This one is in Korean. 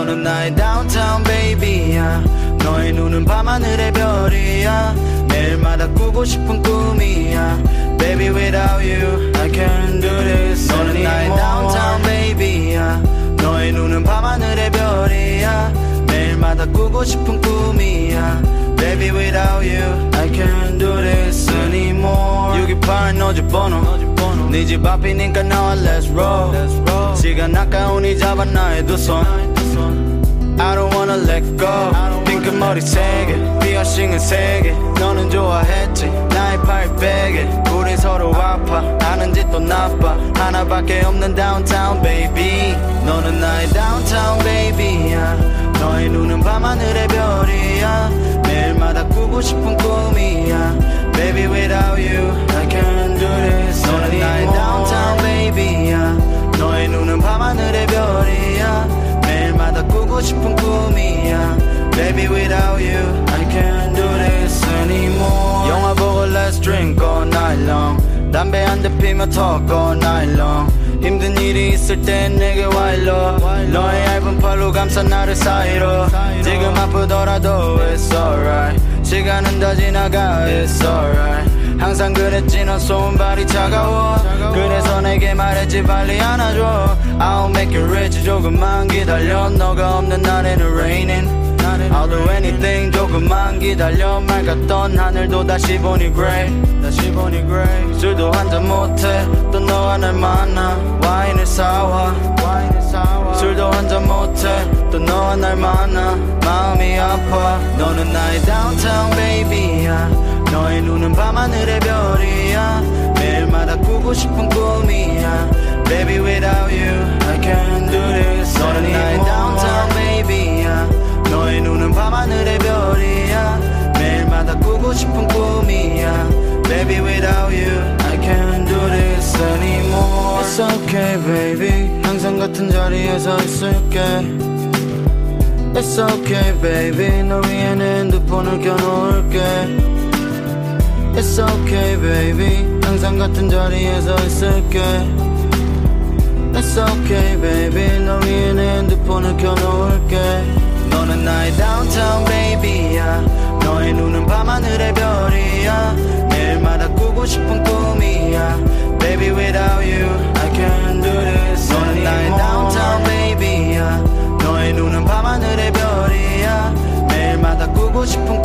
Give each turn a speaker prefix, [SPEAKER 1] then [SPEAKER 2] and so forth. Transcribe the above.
[SPEAKER 1] 너는 나의 downtown baby야. 너의 눈은 밤하늘의 별이야. 매일마다 꾸고 싶은 꿈이야. Baby without you I can't do this anymore. 너는 나의 downtown baby야. 너의 눈은 밤하늘의 별이야. 매일마다 꾸고 싶은 꿈이야. Baby without you I can't do this anymore. 628 너 집 번호 네 집 앞이니까 나와 let's roll. 시간 아까우니 잡아 나의 두 손 I don't wanna let go. 핑크머리 세게 피어싱은 세게 너는 좋아했지 나의 팔 베개. 우린 서로 아파 아는 짓도 나빠 하나밖에 없는 downtown baby. 너는 나의 downtown baby야. 너의 눈은 밤하늘의 별이야. 매일마다 꾸고 싶은 꿈이야. Baby without you I can't do this anymore. 너는 나의 downtown baby야. 너의 눈은 밤하늘의 별이야. 매일마다 꾸고 싶은 꿈이야. Baby without you I can't do this anymore. 영화 보고 let's drink all night long. 담배 한 대 피며 talk all night long. 힘든 일이 있을 땐 내게 와 일러. 너의 얇은 팔로 감싸 나를 사이로. 지금 아프더라도 it's alright. 시간은 다 지나가 it's alright. 항상 그랬지 넌 손발이 차가워. 그래서 내게 말했지 빨리 안아줘. I'll make you rich 조금만 기다려. 너가 없는 날에는 raining. I'll do anything 조금만 기다려. 맑았던 하늘도 다시 보니 grey. 술도 한잔 못해 또 너와 날 만나 와인을 사와. 술도 한잔 못해 또 너와 날 만나 마음이 아파. 너는 나의 downtown baby야. 너의 눈은 밤하늘의 별이야. 매일마다 꾸고 싶은 꿈이야. Baby without you I can't do this anymore. 너는 나의 downtown baby야. 너의 눈은 밤하늘의 별이야. 매일마다 꾸고 싶은 꿈이야. Baby without you I can't do this anymore. It's okay baby 항상 같은 자리에서 있을게. It's okay baby 널 위해 내 핸드폰을 켜놓을게. It's okay baby 항상 같은 자리에서 있을게. It's okay baby 널 위해 내 핸드폰을 켜놓을게. 너는 나의 downtown baby야. 너의 눈은 밤하늘의 별이야. 매일마다 꾸고 싶은 꿈이야. Baby without you I can't do this anymore. 너는 나의 downtown baby야. 너의 눈은 밤하늘의 별이야. 매일마다 꾸고 싶은